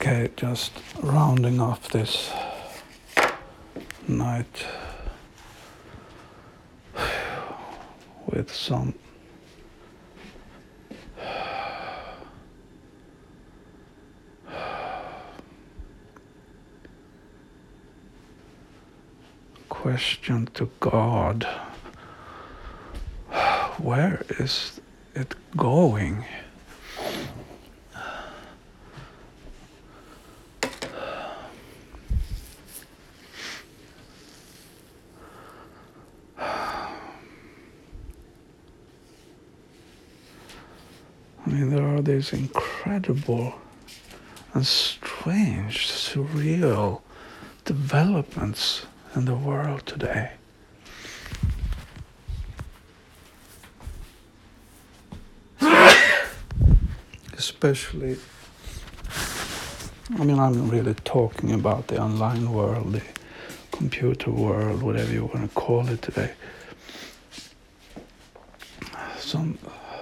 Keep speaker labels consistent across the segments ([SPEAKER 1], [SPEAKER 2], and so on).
[SPEAKER 1] Okay, just rounding off this night with some question to God. Where is it going? I mean, there are these incredible and strange, surreal developments in the world today. Especially, I mean, I'm really talking about the online world, the computer world, whatever you want to call it today. Some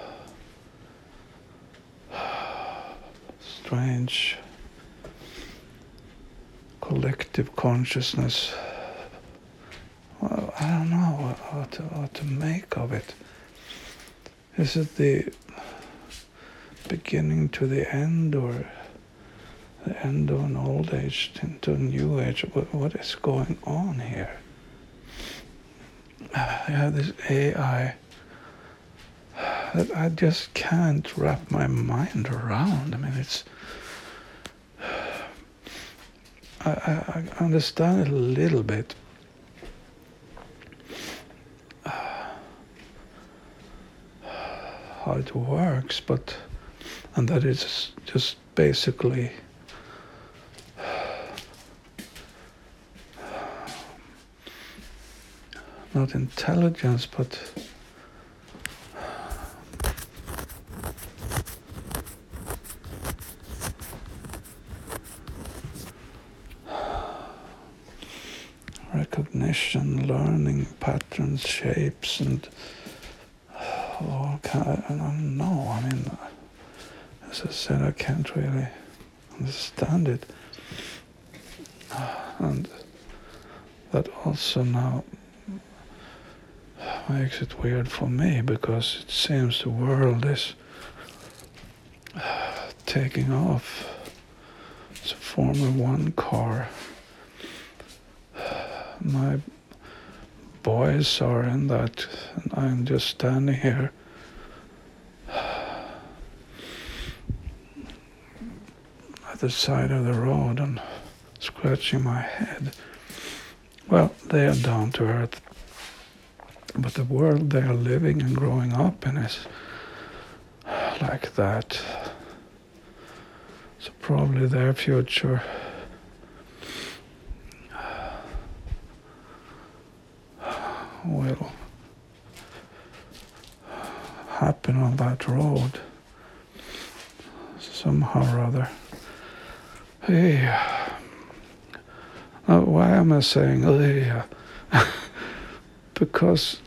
[SPEAKER 1] strange collective consciousness. Well, I don't know what to make of it. Is it the beginning to the end, or the end of an old age into a new age? What is going on here? I have this AI that I just can't wrap my mind around. I mean, I understand it a little bit. How it works, and that it's just basically not intelligence, but recognition, learning patterns, shapes, and all kind. I don't know. I mean, as I said, I can't really understand it, and that also now makes it weird for me, because it seems the world is taking off. It's a Formula One car. My boys are in that, and I'm just standing here at the side of the road and scratching my head. Well, they are down to earth, but the world they are living and growing up in is like that. So probably their future will happen on that road somehow or other. Hey, why am I saying hey? Because,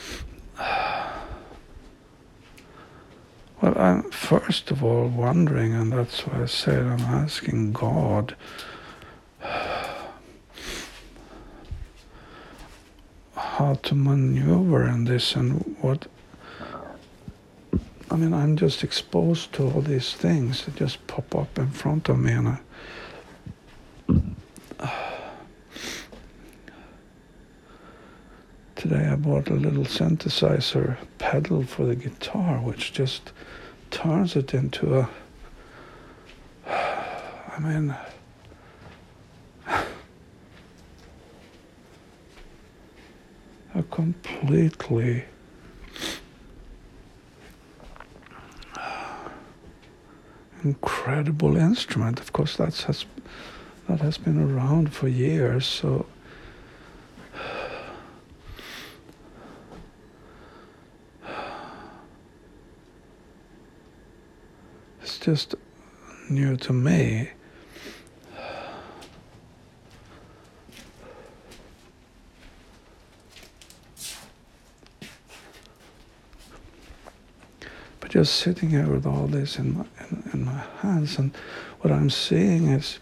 [SPEAKER 1] well, I'm first of all wondering, and that's why I said I'm asking God, how to maneuver in this, and what. I mean, I'm just exposed to all these things that just pop up in front of me, and today I bought a little synthesizer pedal for the guitar, which just turns it into a, I mean, a completely incredible instrument. Of course, that has been around for years, so it's just new to me. But just sitting here with all this in my hands, and what I'm seeing is,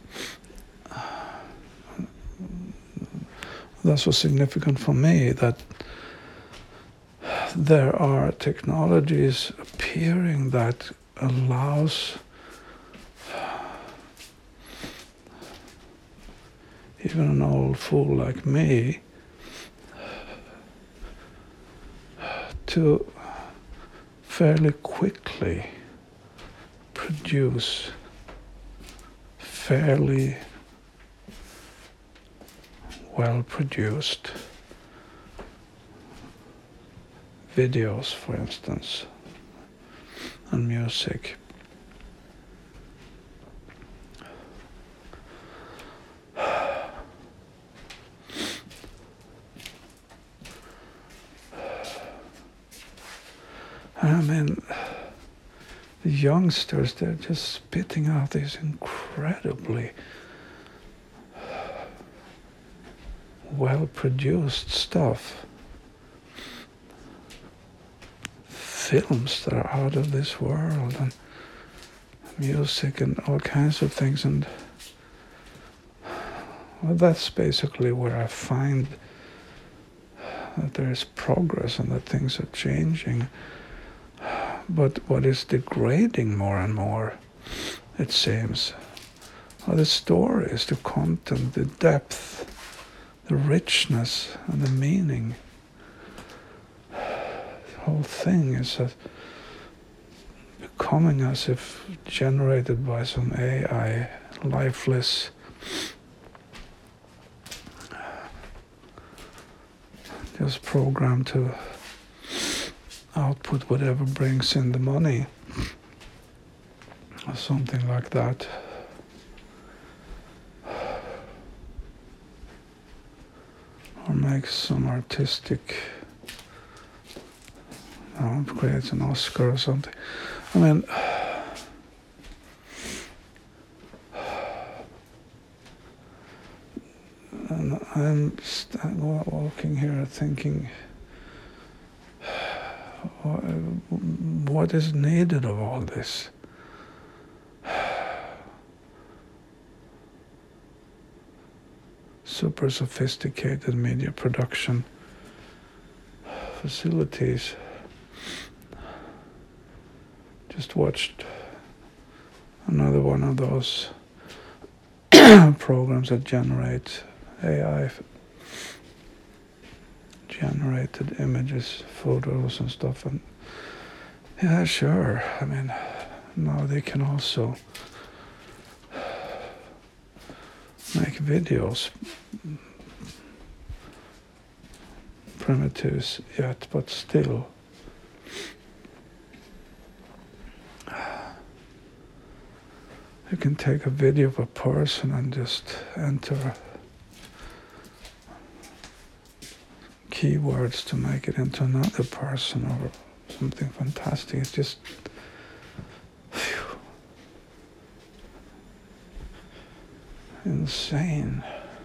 [SPEAKER 1] that's what's significant for me, that there are technologies appearing that allows even an old fool like me to fairly quickly produce fairly well-produced videos, for instance, and music. I mean, the youngsters, they're just spitting out these incredibly well-produced stuff. Films that are out of this world, and music and all kinds of things. And well, that's basically where I find that there is progress and that things are changing. But what is degrading more and more, it seems, are the stories, the content, the depth, the richness, and the meaning. The whole thing is becoming as if generated by some AI, lifeless, just programmed to output whatever brings in the money, or something like that. Or makes some artistic, creates an Oscar or something. I mean, and I'm walking here thinking, what is needed of all this? Super sophisticated media production facilities. Just watched another one of those programs that generate AI generated images, photos and stuff, and yeah, sure, I mean, now they can also make videos, primitives yet, but still you can take a video of a person and just enter keywords to make it into another person or something fantastic. It's just insane.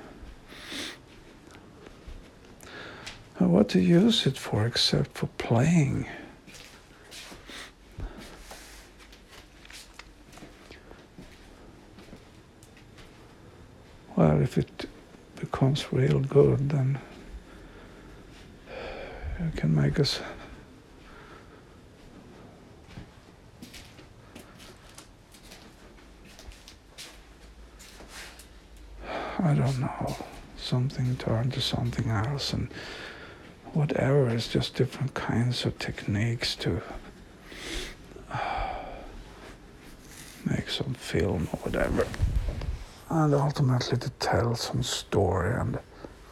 [SPEAKER 1] What to use it for except for playing? Well, if it becomes real good, then it can make us I don't know, something turn to something else, and whatever is just different kinds of techniques to make some film or whatever, and ultimately to tell some story. And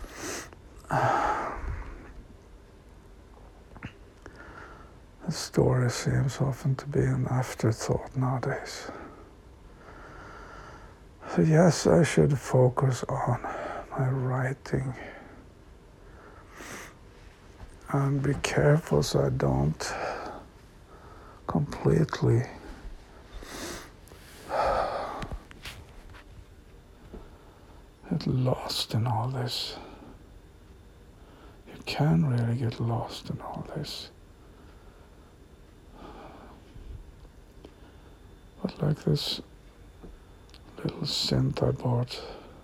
[SPEAKER 1] the story seems often to be an afterthought nowadays. So yes, I should focus on my writing and be careful so I don't completely get lost in all this. You can really get lost in all this. But like this little synth I bought.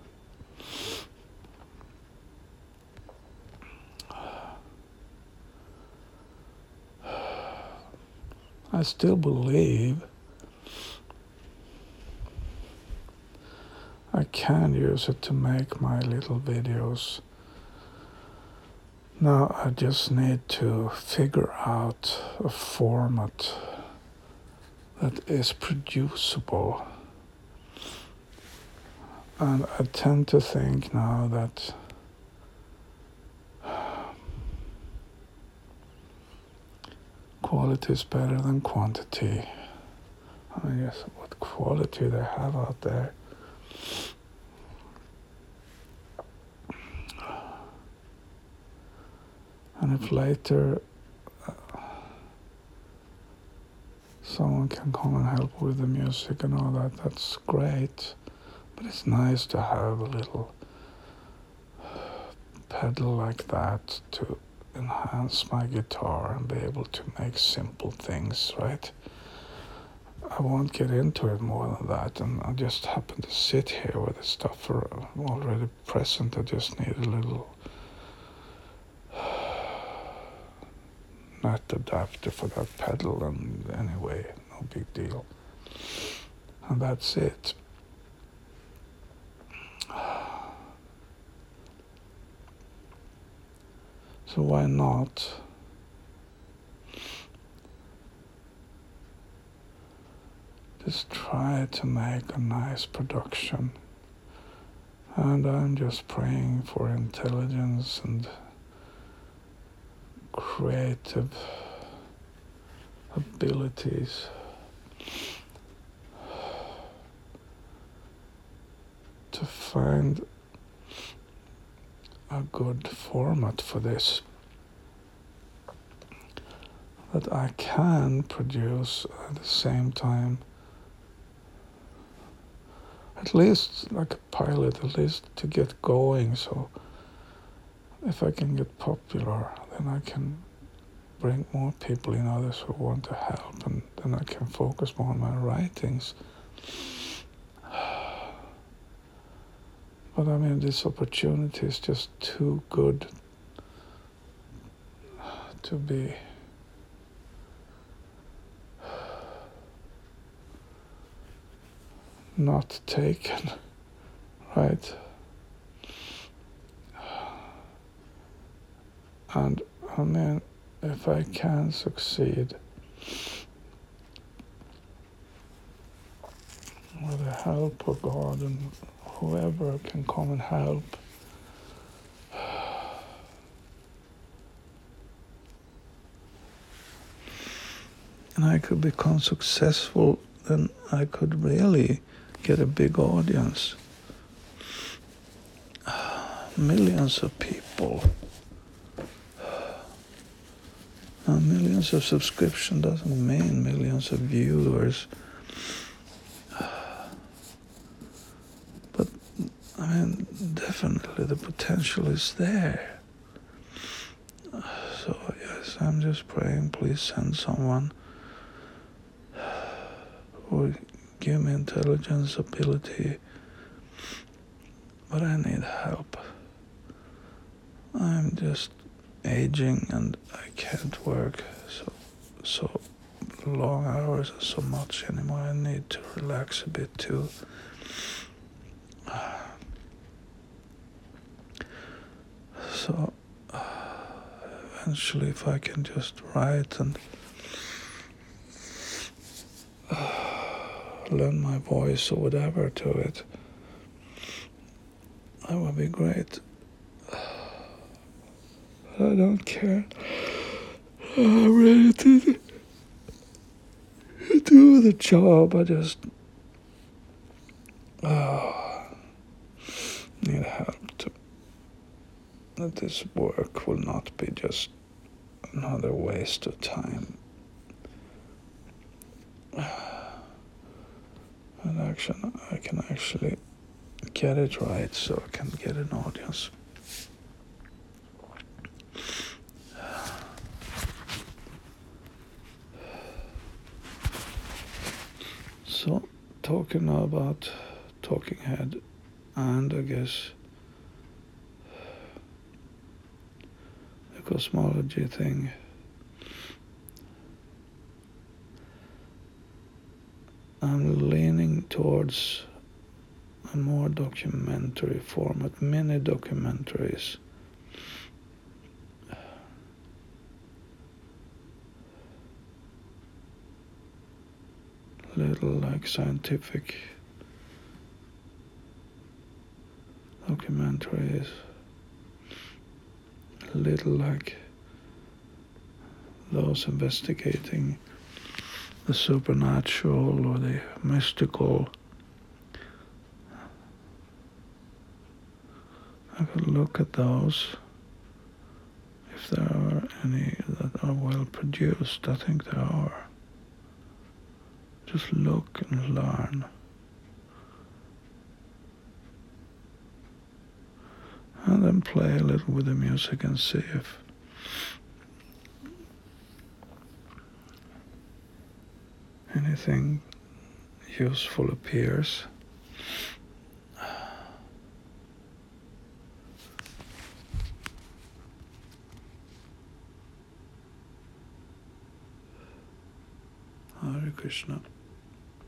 [SPEAKER 1] I still believe I can use it to make my little videos. Now I just need to figure out a format that is producible. And I tend to think now that quality is better than quantity. I mean, yes, what quality they have out there. And if later someone can come and help with the music and all that, that's great. But it's nice to have a little pedal like that to enhance my guitar and be able to make simple things, right? I won't get into it more than that, and I just happen to sit here with the stuff already present. I just need a little nut adapter for that pedal, and anyway, no big deal. And that's it. So why not just try to make a nice production? And I'm just praying for intelligence and creative abilities to find a good format for this that I can produce at the same time, at least like a pilot, at least to get going. So if I can get popular, then I can bring more people in, others who want to help, and then I can focus more on my writings. But I mean, this opportunity is just too good to be not taken, right? And I mean, if I can succeed with the help of God and whoever can come and help, and I could become successful, then I could really get a big audience. Millions of people. Now, millions of subscription doesn't mean millions of viewers. But, I mean, definitely the potential is there. So, yes, I'm just praying, please send someone who give me intelligence, ability, but I need help. I'm just aging and I can't work so long hours or so much anymore. I need to relax a bit too. So eventually, if I can just write and lend my voice or whatever to it, that would be great. But I don't care. I'm ready to do the job. I just need help to that this work will not be just another waste of time. And I can actually get it right, so I can get an audience. So, talking now about talking head, and I guess the cosmology thing. I'm leaning towards a more documentary format, mini documentaries. Little like scientific documentaries, a little like those investigating the supernatural or the mystical. I could look at those if there are any that are well produced. I think there are. Just look and learn. And then play a little with the music and see if anything useful appears. Hare Krishna.